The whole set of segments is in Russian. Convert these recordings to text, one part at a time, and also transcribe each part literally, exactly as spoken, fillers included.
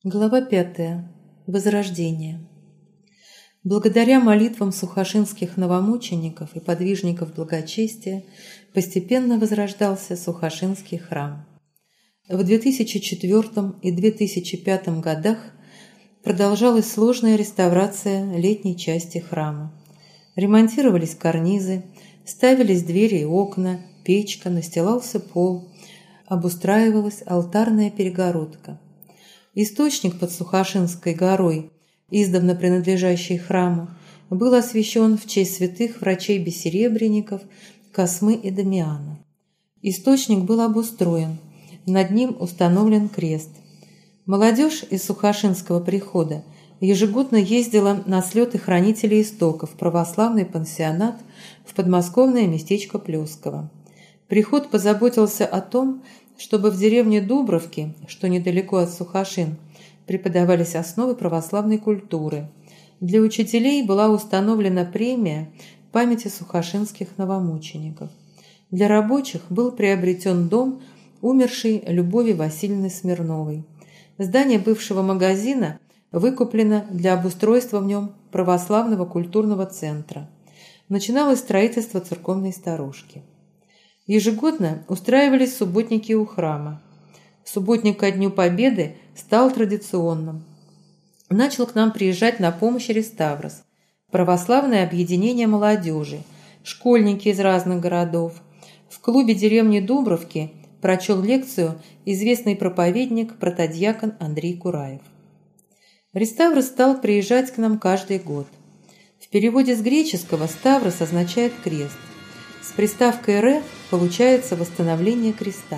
Глава пятая. Возрождение. Благодаря молитвам сухошинских новомучеников и подвижников благочестия постепенно возрождался Сухошинский храм. В две тысячи четвёртом и две тысячи пятом годах продолжалась сложная реставрация летней части храма. Ремонтировались карнизы, ставились двери и окна, печка, настилался пол, обустраивалась алтарная перегородка. Источник под Сухошинской горой, издавна принадлежащий храму, был освящен в честь святых врачей-бессеребренников Космы и Дамиана. Источник был обустроен, над ним установлен крест. Молодежь из Сухошинского прихода ежегодно ездила на слеты хранителей истоков в православный пансионат в подмосковное местечко Плесково. Приход позаботился о том, чтобы в деревне Дубровки, что недалеко от Сухошин, преподавались основы православной культуры. Для учителей была установлена премия памяти сухошинских новомучеников. Для рабочих был приобретен дом умершей Любови Васильевны Смирновой. Здание бывшего магазина выкуплено для обустройства в нем православного культурного центра. Начиналось строительство церковной сторожки. Ежегодно устраивались субботники у храма. Субботник ко Дню Победы стал традиционным. Начал к нам приезжать на помощь Реставрос, православное объединение молодежи, школьники из разных городов. В клубе деревни Дубровки прочел лекцию известный проповедник протодьякон Андрей Кураев. Реставрос стал приезжать к нам каждый год. В переводе с греческого «ставрос» означает «крест». С приставкой «ре» получается восстановление креста.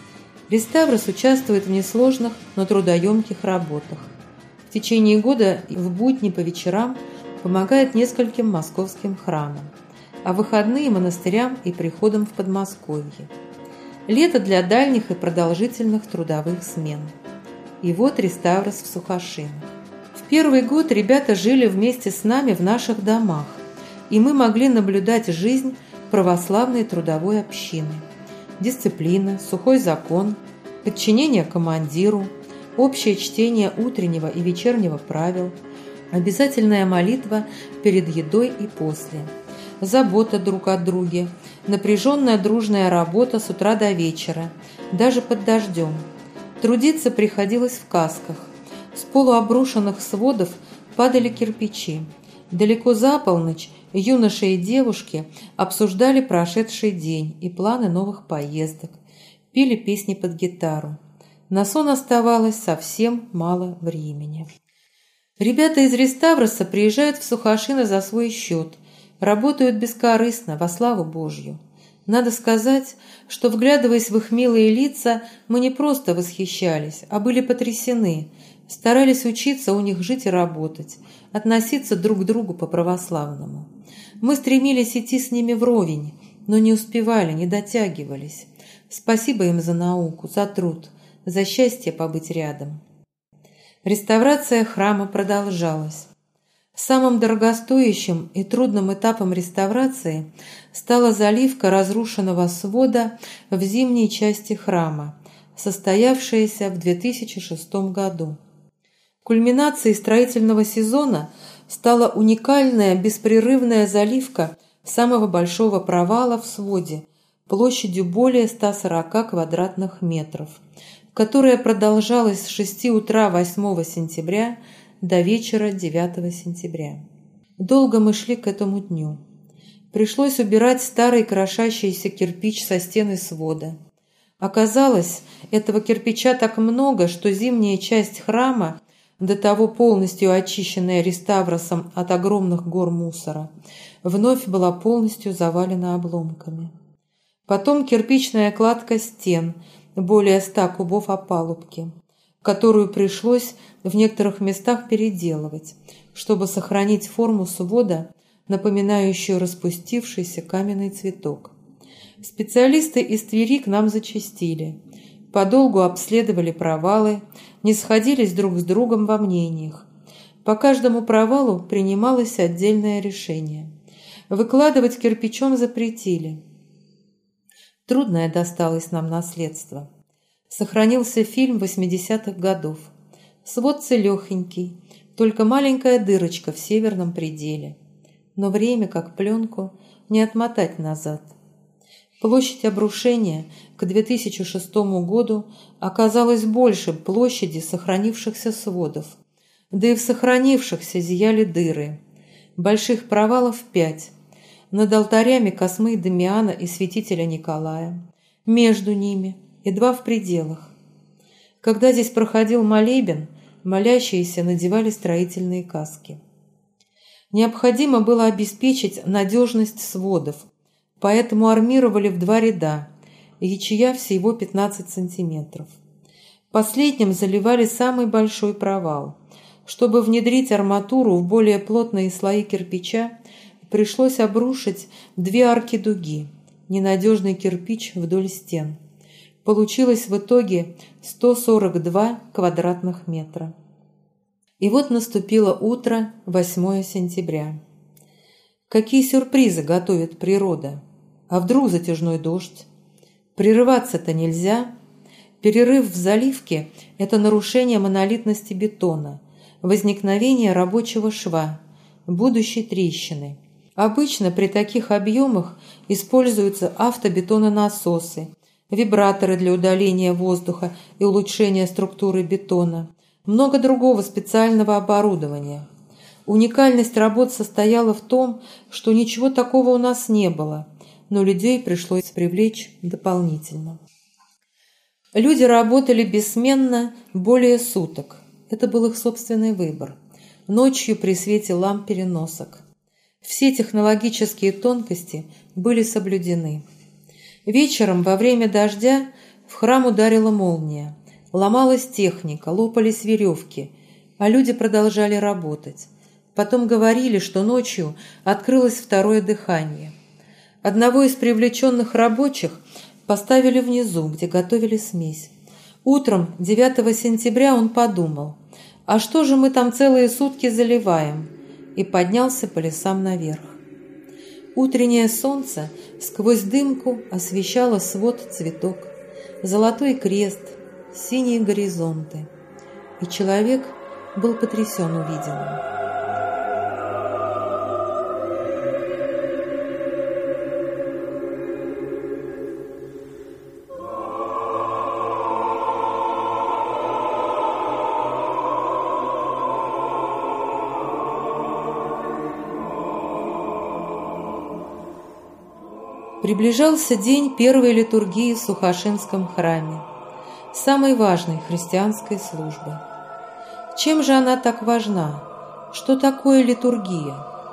Реставрос участвует в несложных, но трудоемких работах. В течение года в будни по вечерам помогает нескольким московским храмам, а в выходные – монастырям и приходам в Подмосковье. Лето для дальних и продолжительных трудовых смен. И вот Реставрос в Сухошинах. В первый год ребята жили вместе с нами в наших домах, и мы могли наблюдать жизнь православной трудовой общины. Дисциплина, сухой закон, подчинение командиру, общее чтение утреннего и вечернего правил, обязательная молитва перед едой и после, забота друг о друге, напряженная дружная работа с утра до вечера, даже под дождем. Трудиться приходилось в касках. С полуобрушенных сводов падали кирпичи. Далеко за полночь юноши и девушки обсуждали прошедший день и планы новых поездок, пели песни под гитару. На сон оставалось совсем мало времени. Ребята из Реставроса приезжают в Сухошино за свой счет, работают бескорыстно, во славу Божью. Надо сказать, что, вглядываясь в их милые лица, мы не просто восхищались, а были потрясены, старались учиться у них жить и работать, относиться друг к другу по-православному. Мы стремились идти с ними вровень, но не успевали, не дотягивались. Спасибо им за науку, за труд, за счастье побыть рядом. Реставрация храма продолжалась. Самым дорогостоящим и трудным этапом реставрации стала заливка разрушенного свода в зимней части храма, состоявшаяся в две тысячи шестом году. Кульминацией строительного сезона стала уникальная беспрерывная заливка самого большого провала в своде площадью более ста сорока квадратных метров, которая продолжалась с шести утра восьмого сентября до вечера девятого сентября. Долго мы шли к этому дню. Пришлось убирать старый крошащийся кирпич со стены свода. Оказалось, этого кирпича так много, что зимняя часть храма, до того полностью очищенная Реставросом от огромных гор мусора, вновь была полностью завалена обломками. Потом кирпичная кладка стен, более ста кубов опалубки, которую пришлось в некоторых местах переделывать, чтобы сохранить форму свода, напоминающую распустившийся каменный цветок. Специалисты из Твери к нам зачастили. Подолгу обследовали провалы, не сходились друг с другом во мнениях. По каждому провалу принималось отдельное решение. Выкладывать кирпичом запретили. Трудное досталось нам наследство. Сохранился фильм восьмидесятых годов. Свод целехонький, только маленькая дырочка в северном пределе. Но время, как пленку, не отмотать назад. Площадь обрушения к две тысячи шестому году оказалась больше площади сохранившихся сводов, да и в сохранившихся зияли дыры. Больших провалов пять. Над алтарями Космы и Дамиана и святителя Николая, между ними и два в пределах. Когда здесь проходил молебен, молящиеся надевали строительные каски. Необходимо было обеспечить надежность сводов, поэтому армировали в два ряда, ячея всего пятнадцать сантиметров. Последним заливали самый большой провал. Чтобы внедрить арматуру в более плотные слои кирпича, пришлось обрушить две арки дуги, ненадежный кирпич вдоль стен. Получилось в итоге сто сорок два квадратных метра. И вот наступило утро восьмого сентября. Какие сюрпризы готовит природа? А вдруг затяжной дождь? Прерываться-то нельзя. Перерыв в заливке – это нарушение монолитности бетона, возникновение рабочего шва, будущей трещины. Обычно при таких объемах используются автобетононасосы, вибраторы для удаления воздуха и улучшения структуры бетона, много другого специального оборудования. Уникальность работ состояла в том, что ничего такого у нас не было, но людей пришлось привлечь дополнительно. Люди работали бессменно более суток. Это был их собственный выбор. Ночью при свете ламп переносок. Все технологические тонкости были соблюдены. Вечером во время дождя в храм ударила молния. Ломалась техника, лопались веревки, а люди продолжали работать. Потом говорили, что ночью открылось второе дыхание. Одного из привлеченных рабочих поставили внизу, где готовили смесь. Утром девятого сентября он подумал: а что же мы там целые сутки заливаем? И поднялся по лесам наверх. Утреннее солнце сквозь дымку освещало свод цветок, золотой крест, синие горизонты. И человек был потрясен увиденным. Приближался день первой литургии в Сухашинском храме, самой важной христианской службы. Чем же она так важна? Что такое литургия?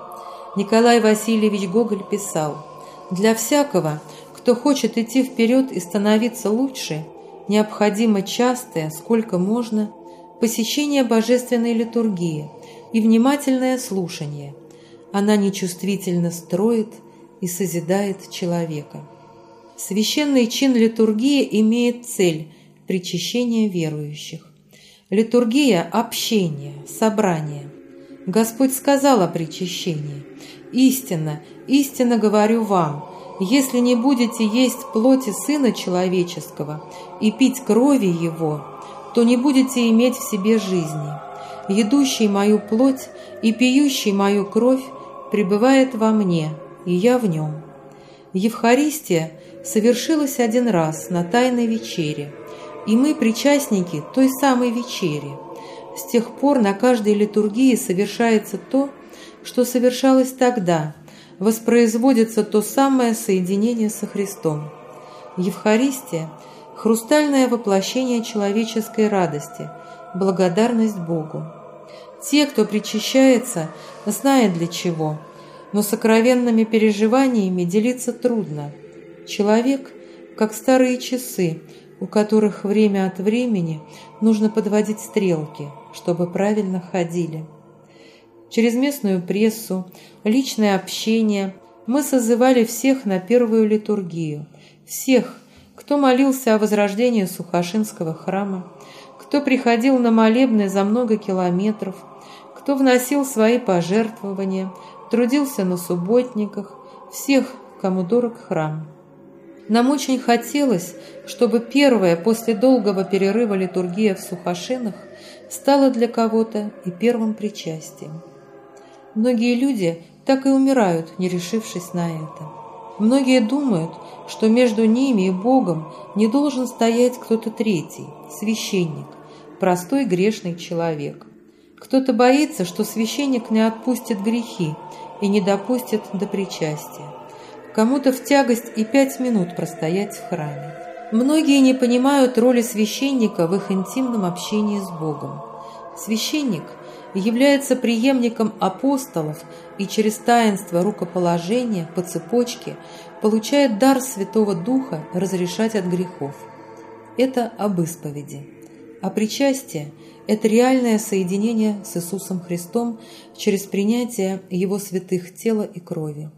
Николай Васильевич Гоголь писал: «Для всякого, кто хочет идти вперед и становиться лучше, необходимо частое, сколько можно, посещение божественной литургии и внимательное слушание. Она нечувствительно строит и созидает человека». Священный чин литургии имеет цель – причащение верующих. Литургия – общение, собрание. Господь сказал о причащении: «Истинно, истинно говорю вам, если не будете есть плоти Сына Человеческого и пить крови Его, то не будете иметь в себе жизни. Едущий мою плоть и пьющий мою кровь пребывает во мне, и я в нем». Евхаристия совершилась один раз на Тайной вечере, и мы причастники той самой вечери. С тех пор на каждой литургии совершается то, что совершалось тогда, воспроизводится то самое соединение со Христом. Евхаристия – хрустальное воплощение человеческой радости, благодарность Богу. Те, кто причащается, знают для чего, но сокровенными переживаниями делиться трудно. Человек, как старые часы, у которых время от времени нужно подводить стрелки, чтобы правильно ходили. Через местную прессу, личное общение мы созывали всех на первую литургию, всех, кто молился о возрождении Сухашинского храма, кто приходил на молебны за много километров, кто вносил свои пожертвования, трудился на субботниках, всех, кому дорог храм. Нам очень хотелось, чтобы первая после долгого перерыва литургия в Сухашинах стало для кого-то и первым причастием. Многие люди так и умирают, не решившись на это. Многие думают, что между ними и Богом не должен стоять кто-то третий, священник, простой грешный человек. Кто-то боится, что священник не отпустит грехи и не допустит до причастия. Кому-то в тягость и пять минут простоять в храме. Многие не понимают роли священника в их интимном общении с Богом. Священник является преемником апостолов и через таинство рукоположения по цепочке получает дар Святого Духа разрешать от грехов. Это об исповеди. А причастие – это реальное соединение с Иисусом Христом через принятие Его святых тела и крови.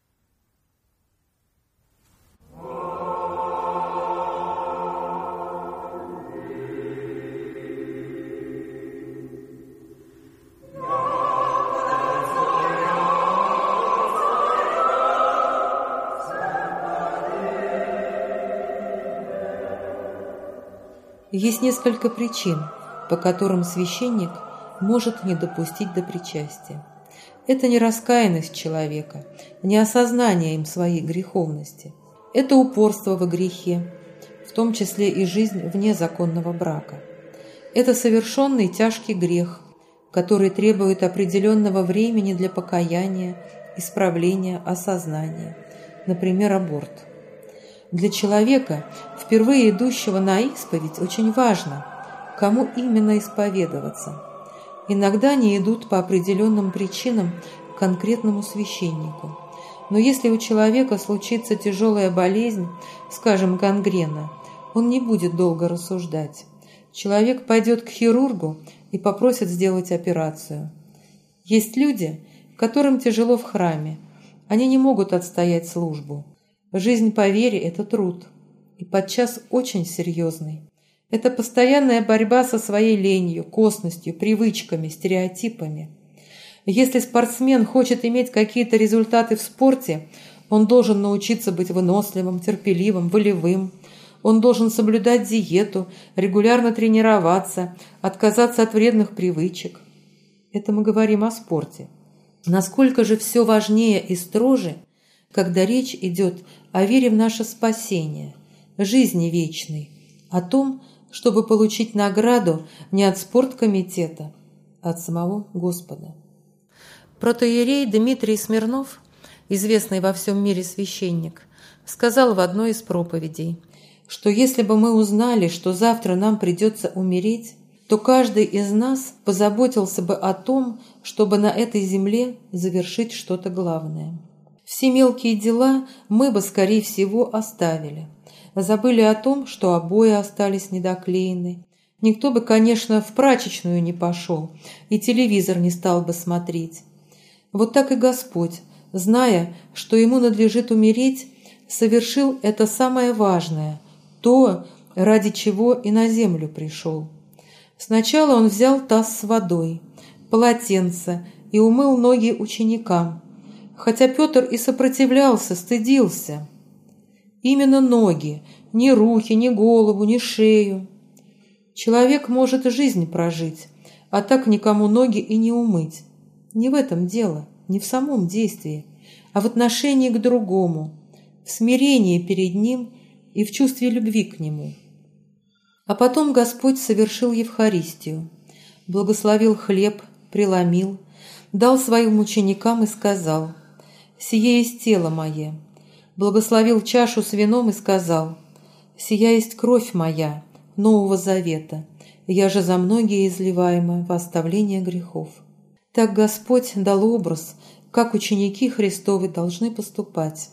Есть несколько причин, по которым священник может не допустить до причастия. Это не раскаянность человека, не осознание им своей греховности. Это упорство во грехе, в том числе и жизнь вне законного брака. Это совершенный тяжкий грех, который требует определенного времени для покаяния, исправления, осознания, например, аборт. Для человека, впервые идущего на исповедь, очень важно, кому именно исповедоваться. Иногда не идут по определенным причинам к конкретному священнику. Но если у человека случится тяжелая болезнь, скажем, гангрена, он не будет долго рассуждать. Человек пойдет к хирургу и попросит сделать операцию. Есть люди, которым тяжело в храме, они не могут отстоять службу. Жизнь по вере – это труд, и подчас очень серьезный. Это постоянная борьба со своей ленью, косностью, привычками, стереотипами. Если спортсмен хочет иметь какие-то результаты в спорте, он должен научиться быть выносливым, терпеливым, волевым. Он должен соблюдать диету, регулярно тренироваться, отказаться от вредных привычек. Это мы говорим о спорте. Насколько же все важнее и строже, когда речь идет о вере в наше спасение, жизни вечной, о том, чтобы получить награду не от спорткомитета, а от самого Господа. Протоиерей Дмитрий Смирнов, известный во всем мире священник, сказал в одной из проповедей, что если бы мы узнали, что завтра нам придется умереть, то каждый из нас позаботился бы о том, чтобы на этой земле завершить что-то главное. Все мелкие дела мы бы, скорее всего, оставили. Забыли о том, что обои остались недоклеены. Никто бы, конечно, в прачечную не пошел, и телевизор не стал бы смотреть. Вот так и Господь, зная, что Ему надлежит умереть, совершил это самое важное, то, ради чего и на землю пришел. Сначала Он взял таз с водой, полотенце и умыл ноги ученикам, хотя Петр и сопротивлялся, стыдился. Именно ноги, ни руки, ни голову, ни шею. Человек может жизнь прожить, а так никому ноги и не умыть. Не в этом дело, не в самом действии, а в отношении к другому, в смирении перед ним и в чувстве любви к нему. А потом Господь совершил Евхаристию, благословил хлеб, преломил, дал своим ученикам и сказал: «Сие есть тело мое», благословил чашу с вином и сказал: «Сия есть кровь моя, Нового Завета, я же за многие изливаема во оставление грехов». Так Господь дал образ, как ученики Христовы должны поступать.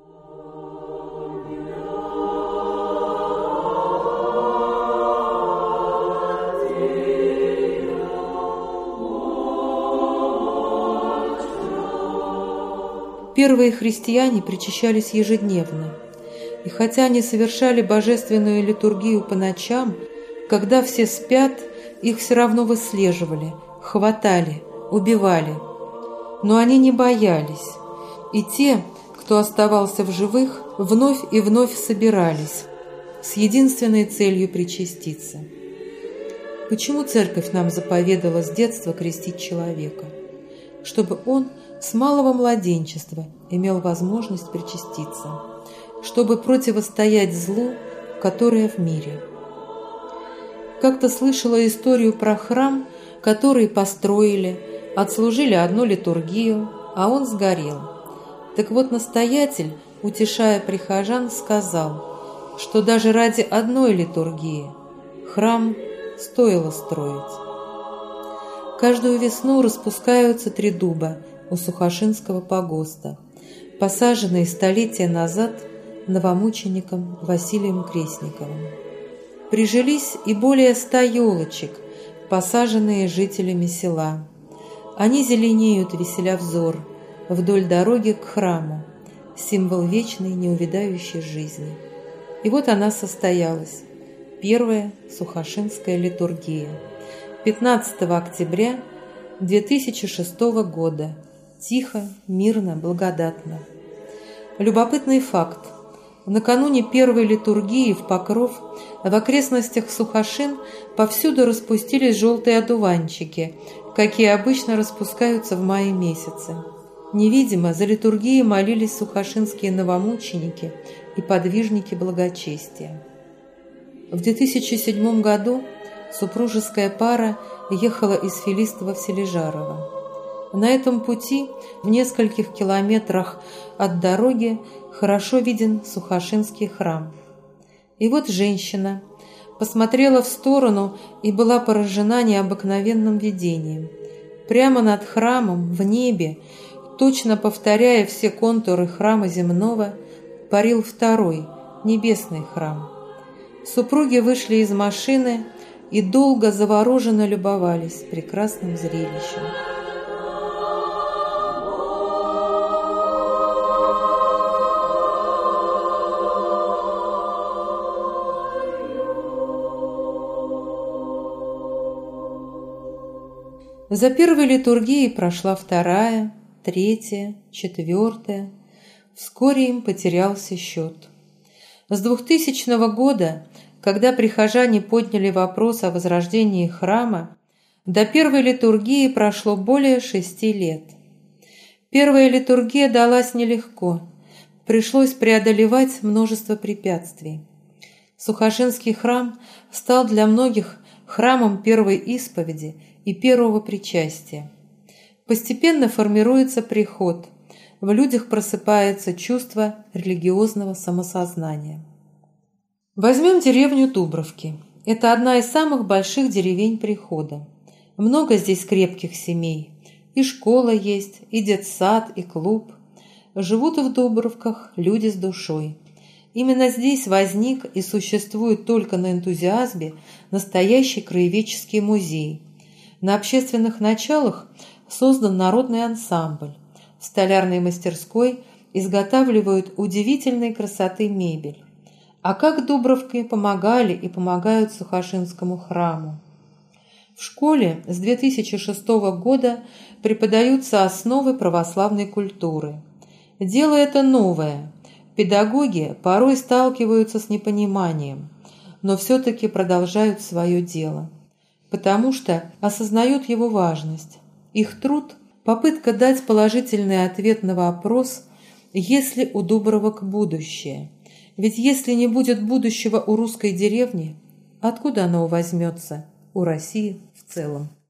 Первые христиане причащались ежедневно, и хотя они совершали божественную литургию по ночам, когда все спят, их все равно выслеживали, хватали, убивали. Но они не боялись, и те, кто оставался в живых, вновь и вновь собирались с единственной целью причаститься. Почему Церковь нам заповедала с детства крестить человека? Чтобы он с малого младенчества имел возможность причаститься, чтобы противостоять злу, которое в мире. Как-то слышала историю про храм, который построили, отслужили одну литургию, а он сгорел. Так вот, настоятель, утешая прихожан, сказал, что даже ради одной литургии храм стоило строить. Каждую весну распускаются три дуба у Сухошинского погоста, посаженные столетия назад новомучеником Василием Крестниковым. Прижились и более ста елочек, посаженные жителями села. Они зеленеют, веселя взор, вдоль дороги к храму, символ вечной неувядающей жизни. И вот она состоялась, первая Сухошинская литургия, пятнадцатого октября две тысячи шестого года, тихо, мирно, благодатно. Любопытный факт. Накануне первой литургии в Покров в окрестностях Сухошин повсюду распустились желтые одуванчики, какие обычно распускаются в мае месяце. Невидимо за литургией молились сухошинские новомученики и подвижники благочестия. В две тысячи седьмом году супружеская пара ехала из Филистова в Сележарово. На этом пути, в нескольких километрах от дороги, хорошо виден Сухошинский храм. И вот женщина посмотрела в сторону и была поражена необыкновенным видением. Прямо над храмом, в небе, точно повторяя все контуры храма земного, парил второй, небесный храм. Супруги вышли из машины и долго завороженно любовались прекрасным зрелищем. За первой литургией прошла вторая, третья, четвертая. Вскоре им потерялся счет. С двухтысячного года, когда прихожане подняли вопрос о возрождении храма, до первой литургии прошло более шести лет. Первая литургия далась нелегко, пришлось преодолевать множество препятствий. Сухошинский храм стал для многих храмом первой исповеди и первого причастия. Постепенно формируется приход, в людях просыпается чувство религиозного самосознания. Возьмем деревню Дубровки. Это одна из самых больших деревень прихода. Много здесь крепких семей. И школа есть, и детсад, и клуб. Живут в Дубровках люди с душой. Именно здесь возник и существует только на энтузиазме настоящий краеведческий музей. На общественных началах создан народный ансамбль. В столярной мастерской изготавливают удивительной красоты мебель. А как Дубровки помогали и помогают Сухошинскому храму? В школе с две тысячи шестого года преподаются основы православной культуры. Дело это новое. Педагоги порой сталкиваются с непониманием, но все-таки продолжают свое дело, потому что осознают его важность. Их труд – попытка дать положительный ответ на вопрос, есть ли у Дубровок будущее. Ведь если не будет будущего у русской деревни, откуда оно возьмется у России в целом?